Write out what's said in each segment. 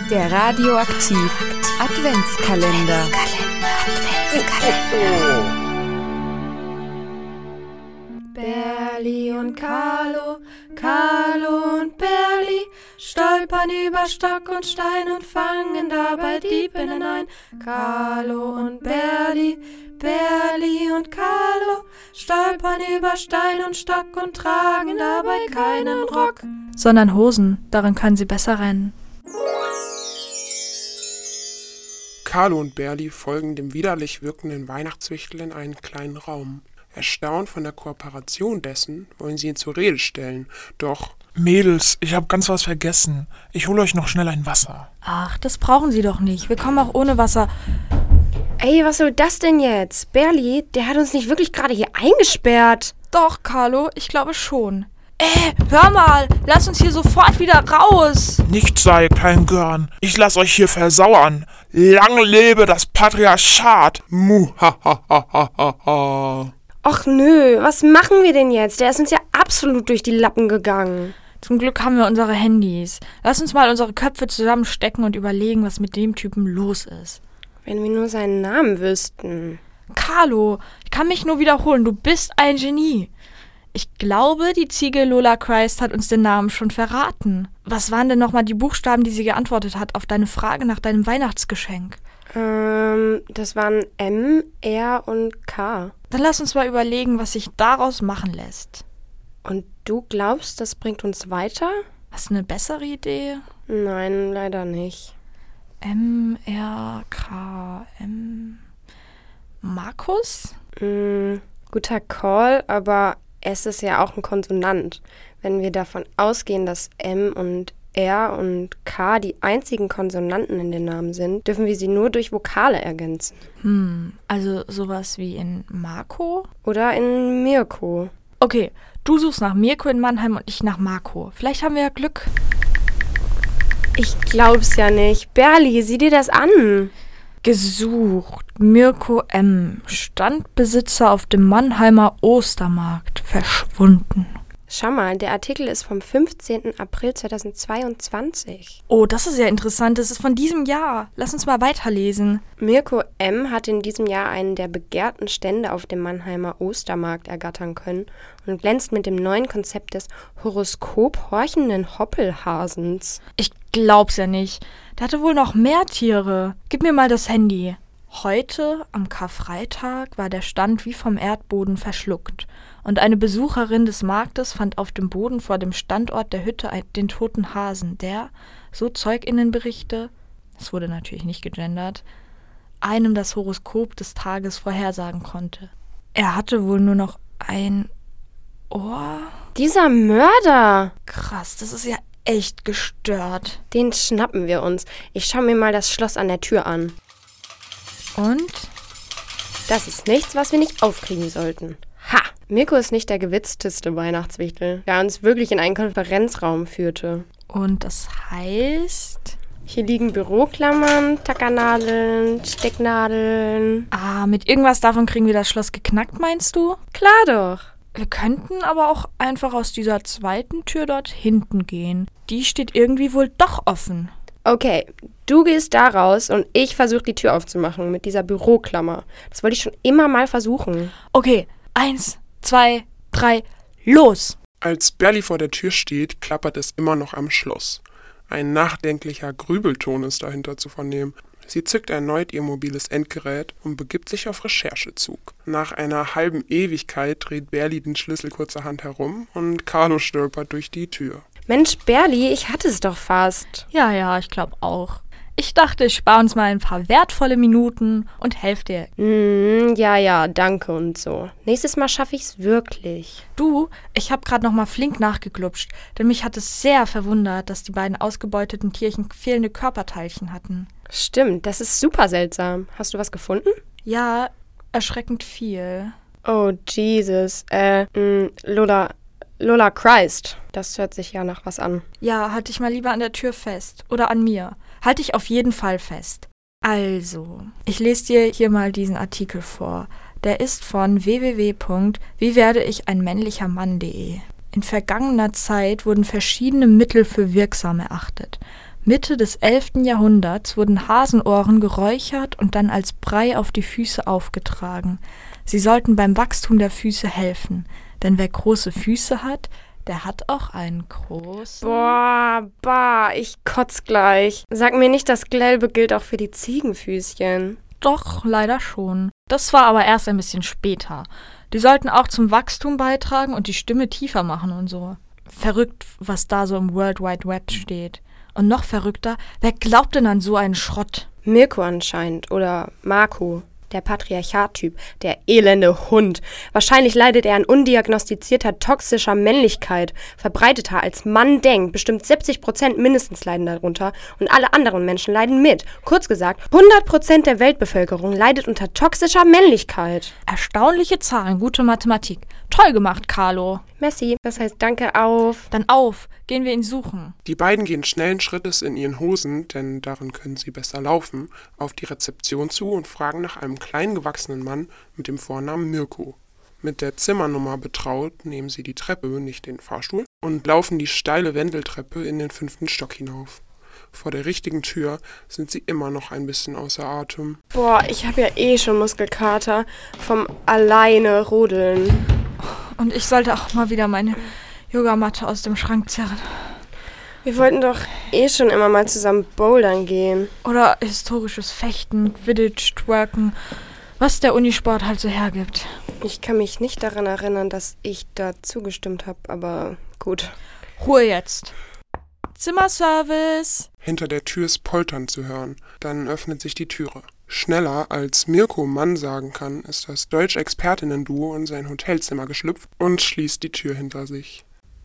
Der Radioaktiv Adventskalender. Berli und Carlo, Carlo und Berli stolpern über Stock und Stein und fangen dabei Diebinnen ein. Carlo und Berli, Berli und Carlo stolpern über Stein und Stock und tragen dabei keinen Rock, sondern Hosen, darin können sie besser rennen. Carlo und Berli folgen dem widerlich wirkenden Weihnachtswichtel in einen kleinen Raum. Erstaunt von der Kooperation dessen, wollen sie ihn zur Rede stellen, doch... Mädels, ich hab ganz was vergessen. Ich hole euch noch schnell ein Wasser. Ach, das brauchen sie doch nicht. Wir kommen auch ohne Wasser. Ey, was soll das denn jetzt? Berli, der hat uns nicht wirklich gerade hier eingesperrt. Doch, Carlo, ich glaube schon. Hör mal, lass uns hier sofort wieder raus. Nichts sei, klein Görn. Ich lass euch hier versauern. Lang lebe das Patriarchat. Muhahahaha. Och nö, was machen wir denn jetzt? Der ist uns ja absolut durch die Lappen gegangen. Zum Glück haben wir unsere Handys. Lass uns mal unsere Köpfe zusammenstecken und überlegen, was mit dem Typen los ist. Wenn wir nur seinen Namen wüssten. Carlo, ich kann mich nur wiederholen, du bist ein Genie. Ich glaube, die Ziege Lola Christ hat uns den Namen schon verraten. Was waren denn nochmal die Buchstaben, die sie geantwortet hat auf deine Frage nach deinem Weihnachtsgeschenk? Das waren M, R und K. Dann lass uns mal überlegen, was sich daraus machen lässt. Und du glaubst, das bringt uns weiter? Hast du eine bessere Idee? Nein, leider nicht. M, R, K, M... Markus? Guter Call, aber S ist ja auch ein Konsonant. Wenn wir davon ausgehen, dass M und R und K die einzigen Konsonanten in den Namen sind, dürfen wir sie nur durch Vokale ergänzen. Also sowas wie in Marco? Oder in Mirko. Okay, du suchst nach Mirko in Mannheim und ich nach Marco. Vielleicht haben wir ja Glück. Ich glaub's ja nicht. Berli, sieh dir das an. Gesucht. Mirko M. Standbesitzer auf dem Mannheimer Ostermarkt. Verschwunden. Schau mal, der Artikel ist vom 15. April 2022. Oh, das ist ja interessant. Das ist von diesem Jahr. Lass uns mal weiterlesen. Mirko M. hat in diesem Jahr einen der begehrten Stände auf dem Mannheimer Ostermarkt ergattern können und glänzt mit dem neuen Konzept des Horoskop-horchenden Hoppelhasens. Ich glaub's ja nicht. Der hatte wohl noch mehr Tiere. Gib mir mal das Handy. Heute, am Karfreitag, war der Stand wie vom Erdboden verschluckt. Und eine Besucherin des Marktes fand auf dem Boden vor dem Standort der Hütte den toten Hasen, der, so ZeugInnenberichte, es wurde natürlich nicht gegendert, einem das Horoskop des Tages vorhersagen konnte. Er hatte wohl nur noch ein Ohr. Dieser Mörder! Krass, das ist ja echt gestört. Den schnappen wir uns. Ich schau mir mal das Schloss an der Tür an. Und? Das ist nichts, was wir nicht aufkriegen sollten. Ha! Mirko ist nicht der gewitzteste Weihnachtswichtel, der uns wirklich in einen Konferenzraum führte. Und das heißt? Hier liegen Büroklammern, Tackernadeln, Stecknadeln. Mit irgendwas davon kriegen wir das Schloss geknackt, meinst du? Klar doch. Wir könnten aber auch einfach aus dieser zweiten Tür dort hinten gehen. Die steht irgendwie wohl doch offen. Okay, du gehst da raus und ich versuche die Tür aufzumachen mit dieser Büroklammer. Das wollte ich schon immer mal versuchen. Okay, 1, 2, 3, los! Als Berli vor der Tür steht, klappert es immer noch am Schloss. Ein nachdenklicher Grübelton ist dahinter zu vernehmen. Sie zückt erneut ihr mobiles Endgerät und begibt sich auf Recherchezug. Nach einer halben Ewigkeit dreht Berli den Schlüssel kurzerhand herum und Carlo stolpert durch die Tür. Mensch, Berli, ich hatte es doch fast. Ja, ich glaube auch. Ich dachte, ich spare uns mal ein paar wertvolle Minuten und helfe dir. Ja, danke und so. Nächstes Mal schaffe ich's wirklich. Du, ich habe gerade noch mal flink nachgeglupscht, denn mich hat es sehr verwundert, dass die beiden ausgebeuteten Tierchen fehlende Körperteilchen hatten. Stimmt, das ist super seltsam. Hast du was gefunden? Ja, erschreckend viel. Oh, Jesus. Lola Christ. Das hört sich ja nach was an. Ja, halt dich mal lieber an der Tür fest. Oder an mir. Halt dich auf jeden Fall fest. Also, ich lese dir hier mal diesen Artikel vor. Der ist von www.wiewerdeichinmännlichermann.de. In vergangener Zeit wurden verschiedene Mittel für wirksam erachtet. Mitte des 11. Jahrhunderts wurden Hasenohren geräuchert und dann als Brei auf die Füße aufgetragen. Sie sollten beim Wachstum der Füße helfen, denn wer große Füße hat, der hat auch einen großen... Boah, ich kotz gleich. Sag mir nicht, das Gelbe gilt auch für die Ziegenfüßchen. Doch, leider schon. Das war aber erst ein bisschen später. Die sollten auch zum Wachstum beitragen und die Stimme tiefer machen und so. Verrückt, was da so im World Wide Web steht. Und noch verrückter, wer glaubt denn an so einen Schrott? Mirko anscheinend oder Marco. Der Patriarchat-Typ, der elende Hund. Wahrscheinlich leidet er an undiagnostizierter toxischer Männlichkeit, verbreiteter als man denkt. Bestimmt 70% mindestens leiden darunter und alle anderen Menschen leiden mit. Kurz gesagt, 100% der Weltbevölkerung leidet unter toxischer Männlichkeit. Erstaunliche Zahlen, gute Mathematik. Toll gemacht, Carlo. Messi, das heißt danke auf. Dann auf, gehen wir ihn suchen. Die beiden gehen schnellen Schrittes in ihren Hosen, denn darin können sie besser laufen, auf die Rezeption zu und fragen nach einem klein gewachsenen Mann mit dem Vornamen Mirko. Mit der Zimmernummer betraut, nehmen sie die Treppe, nicht den Fahrstuhl, und laufen die steile Wendeltreppe in den 5. Stock hinauf. Vor der richtigen Tür sind sie immer noch ein bisschen außer Atem. Boah, ich habe ja eh schon Muskelkater vom alleine Rodeln. Und ich sollte auch mal wieder meine Yogamatte aus dem Schrank zerren. Wir wollten doch eh schon immer mal zusammen bouldern gehen. Oder historisches Fechten, Quidditch, Twerken, was der Unisport halt so hergibt. Ich kann mich nicht daran erinnern, dass ich da zugestimmt habe, aber gut. Ruhe jetzt. Zimmerservice. Hinter der Tür ist Poltern zu hören. Dann öffnet sich die Türe. Schneller als Mirko Mann sagen kann, ist das Deutsch-Expertinnen-Duo in sein Hotelzimmer geschlüpft und schließt die Tür hinter sich.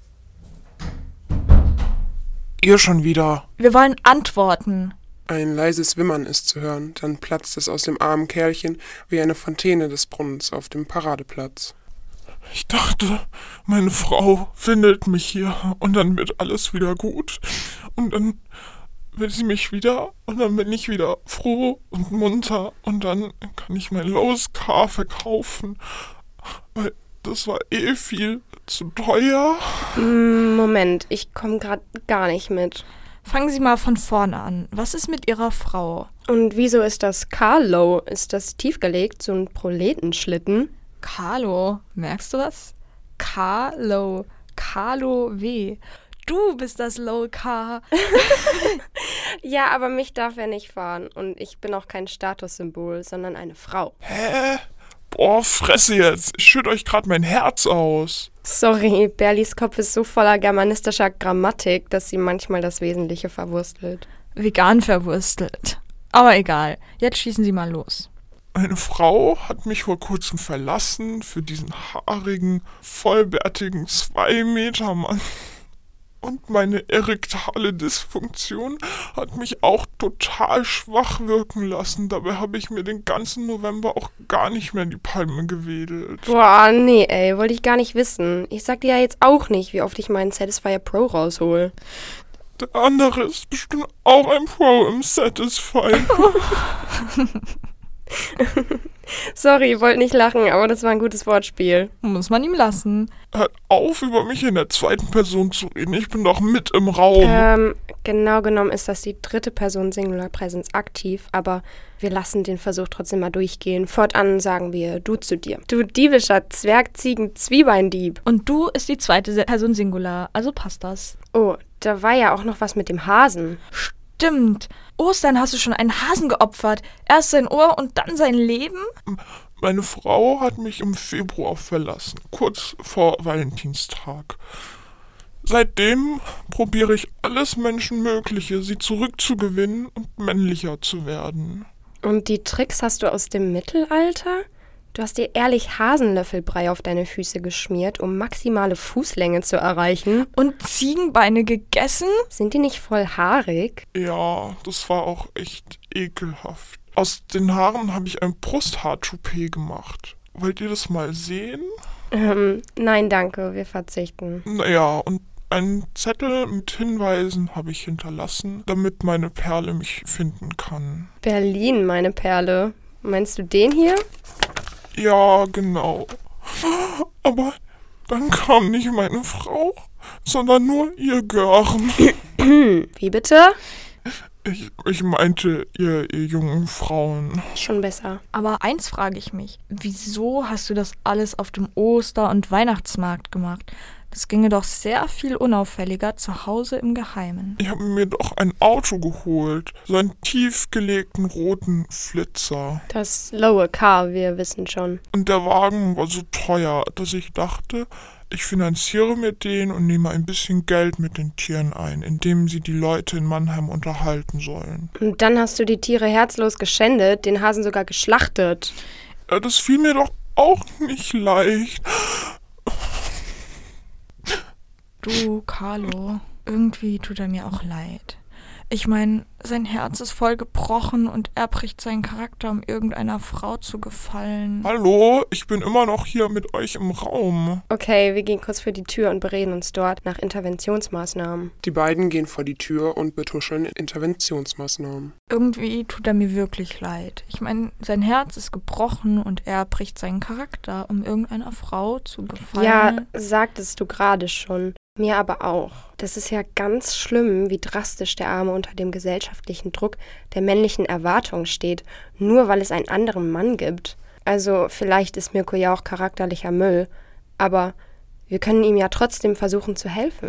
Ihr schon wieder? Wir wollen antworten. Ein leises Wimmern ist zu hören, dann platzt es aus dem armen Kerlchen wie eine Fontäne des Brunnens auf dem Paradeplatz. Ich dachte, meine Frau findet mich hier und dann wird alles wieder gut. Und dann will sie mich wieder und dann bin ich wieder froh und munter und dann kann ich mein Lowe's Car verkaufen, weil das war eh viel zu teuer. Moment, ich komme gerade gar nicht mit. Fangen Sie mal von vorne an. Was ist mit Ihrer Frau? Und wieso ist das Carlo? Ist das tiefgelegt, so ein Proletenschlitten? Carlo, merkst du was? Carlo W. Du bist das Low Car. Ja, aber mich darf er nicht fahren. Und ich bin auch kein Statussymbol, sondern eine Frau. Hä? Boah, Fresse jetzt. Ich schütte euch gerade mein Herz aus. Sorry, Berlis Kopf ist so voller germanistischer Grammatik, dass sie manchmal das Wesentliche verwurstelt. Vegan verwurstelt. Aber egal, jetzt schießen Sie mal los. Eine Frau hat mich vor kurzem verlassen für diesen haarigen, vollbärtigen 2-Meter-Mann. Und meine erektale Dysfunktion hat mich auch total schwach wirken lassen. Dabei habe ich mir den ganzen November auch gar nicht mehr die Palme gewedelt. Boah, nee, ey, wollte ich gar nicht wissen. Ich sag dir ja jetzt auch nicht, wie oft ich meinen Satisfyer Pro raushol. Der andere ist bestimmt auch ein Pro im Satisfyer. Sorry, wollte nicht lachen, aber das war ein gutes Wortspiel. Muss man ihm lassen. Hört auf, über mich in der zweiten Person zu reden. Ich bin doch mit im Raum. Genau genommen ist das die dritte Person Singular Präsens aktiv, aber wir lassen den Versuch trotzdem mal durchgehen. Fortan sagen wir du zu dir. Du diebischer Zwergziegen-Zwiebeindieb. Und du ist die zweite Person Singular, also passt das. Oh, da war ja auch noch was mit dem Hasen. Stimmt. Ostern hast du schon einen Hasen geopfert. Erst sein Ohr und dann sein Leben? Meine Frau hat mich im Februar verlassen, kurz vor Valentinstag. Seitdem probiere ich alles Menschenmögliche, sie zurückzugewinnen und männlicher zu werden. Und die Tricks hast du aus dem Mittelalter? Du hast dir ehrlich Hasenlöffelbrei auf deine Füße geschmiert, um maximale Fußlänge zu erreichen. Und Ziegenbeine gegessen? Sind die nicht voll haarig? Ja, das war auch echt ekelhaft. Aus den Haaren habe ich ein Brusthaar-Toupet gemacht. Wollt ihr das mal sehen? Nein, danke, wir verzichten. Naja, und einen Zettel mit Hinweisen habe ich hinterlassen, damit meine Perle mich finden kann. Berlin, meine Perle. Meinst du den hier? Ja, genau. Aber dann kam nicht meine Frau, sondern nur ihr Gören. Wie bitte? Ich meinte, ihr jungen Frauen. Schon besser. Aber eins frage ich mich, wieso hast du das alles auf dem Oster- und Weihnachtsmarkt gemacht? Das ginge doch sehr viel unauffälliger zu Hause im Geheimen. Ich habe mir doch ein Auto geholt. So einen tiefgelegten roten Flitzer. Das lowe Car, wir wissen schon. Und der Wagen war so teuer, dass ich dachte, ich finanziere mir den und nehme ein bisschen Geld mit den Tieren ein, indem sie die Leute in Mannheim unterhalten sollen. Und dann hast du die Tiere herzlos geschändet, den Hasen sogar geschlachtet. Ja, das fiel mir doch auch nicht leicht. Du, Carlo, irgendwie tut er mir auch leid. Ich meine, sein Herz ist voll gebrochen und er bricht seinen Charakter, um irgendeiner Frau zu gefallen. Hallo, ich bin immer noch hier mit euch im Raum. Okay, wir gehen kurz vor die Tür und bereden uns dort nach Interventionsmaßnahmen. Die beiden gehen vor die Tür und betuscheln Interventionsmaßnahmen. Irgendwie tut er mir wirklich leid. Ich meine, sein Herz ist gebrochen und er bricht seinen Charakter, um irgendeiner Frau zu gefallen. Ja, sagtest du gerade schon. Mir aber auch. Das ist ja ganz schlimm, wie drastisch der Arme unter dem gesellschaftlichen Druck der männlichen Erwartung steht, nur weil es einen anderen Mann gibt. Also vielleicht ist Mirko ja auch charakterlicher Müll, aber wir können ihm ja trotzdem versuchen zu helfen.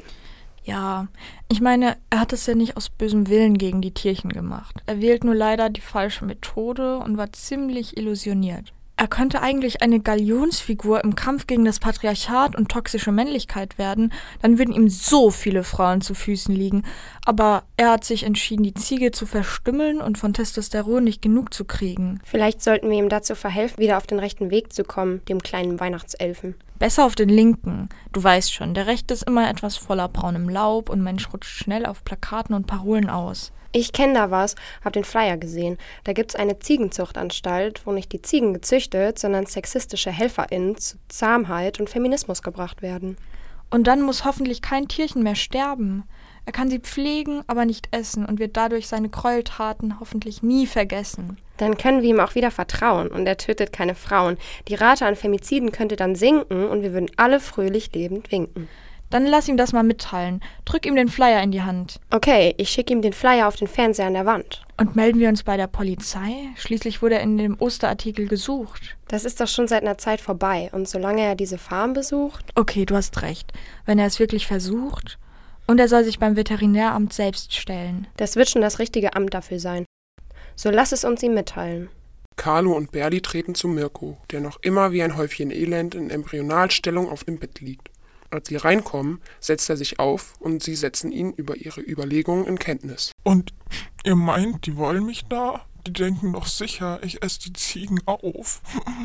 Ja, ich meine, er hat es ja nicht aus bösem Willen gegen die Tierchen gemacht. Er wählt nur leider die falsche Methode und war ziemlich illusioniert. Er könnte eigentlich eine Galionsfigur im Kampf gegen das Patriarchat und toxische Männlichkeit werden, dann würden ihm so viele Frauen zu Füßen liegen. Aber er hat sich entschieden, die Ziege zu verstümmeln und von Testosteron nicht genug zu kriegen. Vielleicht sollten wir ihm dazu verhelfen, wieder auf den rechten Weg zu kommen, dem kleinen Weihnachtselfen. Besser auf den linken. Du weißt schon, der rechte ist immer etwas voller braunem Laub und Mensch rutscht schnell auf Plakaten und Parolen aus. Ich kenne da was, hab den Flyer gesehen. Da gibt's eine Ziegenzuchtanstalt, wo nicht die Ziegen gezüchtet, sondern sexistische HelferInnen zu Zahmheit und Feminismus gebracht werden. Und dann muss hoffentlich kein Tierchen mehr sterben. Er kann sie pflegen, aber nicht essen und wird dadurch seine Gräueltaten hoffentlich nie vergessen. Dann können wir ihm auch wieder vertrauen und er tötet keine Frauen. Die Rate an Femiziden könnte dann sinken und wir würden alle fröhlich lebend winken. Dann lass ihm das mal mitteilen. Drück ihm den Flyer in die Hand. Okay, ich schicke ihm den Flyer auf den Fernseher an der Wand. Und melden wir uns bei der Polizei? Schließlich wurde er in dem Osterartikel gesucht. Das ist doch schon seit einer Zeit vorbei. Und solange er diese Farm besucht... Okay, du hast recht. Wenn er es wirklich versucht... Und er soll sich beim Veterinäramt selbst stellen. Das wird schon das richtige Amt dafür sein. So lass es uns ihm mitteilen. Carlo und Berli treten zu Mirko, der noch immer wie ein Häufchen Elend in Embryonalstellung auf dem Bett liegt. Als sie reinkommen, setzt er sich auf und sie setzen ihn über ihre Überlegungen in Kenntnis. Und ihr meint, die wollen mich da? Die denken doch sicher, ich esse die Ziegen auf.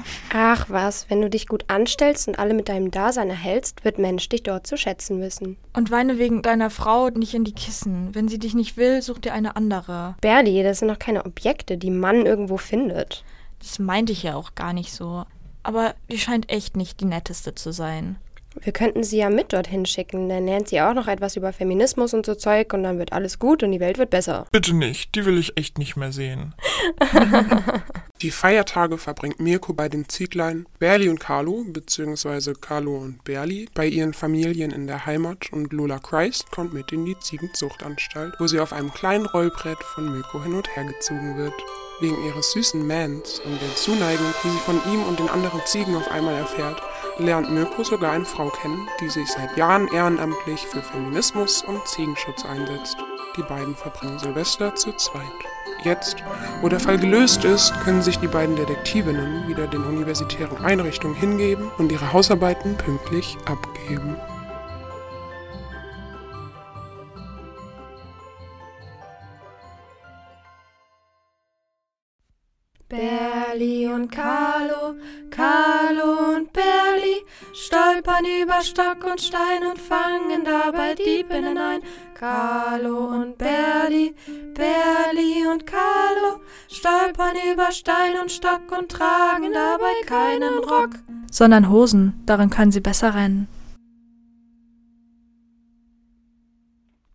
Ach was, wenn du dich gut anstellst und alle mit deinem Dasein erhältst, wird Mensch dich dort zu schätzen wissen. Und weine wegen deiner Frau nicht in die Kissen. Wenn sie dich nicht will, such dir eine andere. Berli, das sind doch keine Objekte, die man irgendwo findet. Das meinte ich ja auch gar nicht so. Aber die scheint echt nicht die netteste zu sein. Wir könnten sie ja mit dorthin schicken, dann lernt sie auch noch etwas über Feminismus und so Zeug und dann wird alles gut und die Welt wird besser. Bitte nicht, die will ich echt nicht mehr sehen. Die Feiertage verbringt Mirko bei den Zieglein, Berli und Carlo, beziehungsweise Carlo und Berli, bei ihren Familien in der Heimat und Lola Christ kommt mit in die Ziegenzuchtanstalt, wo sie auf einem kleinen Rollbrett von Mirko hin und her gezogen wird. Wegen ihres süßen Mans und der Zuneigung, die sie von ihm und den anderen Ziegen auf einmal erfährt, lernt Mirko sogar eine Frau kennen, die sich seit Jahren ehrenamtlich für Feminismus und Ziegenschutz einsetzt. Die beiden verbringen Silvester zu zweit. Jetzt, wo der Fall gelöst ist, können sich die beiden Detektivinnen wieder den universitären Einrichtungen hingeben und ihre Hausarbeiten pünktlich abgeben. Berli und Carlo, Carlo und Berli, stolpern über Stock und Stein und fangen dabei Diebinnen ein. Carlo und Berli, Berli und Carlo, stolpern über Stein und Stock und tragen dabei keinen Rock. Sondern Hosen, darin können sie besser rennen.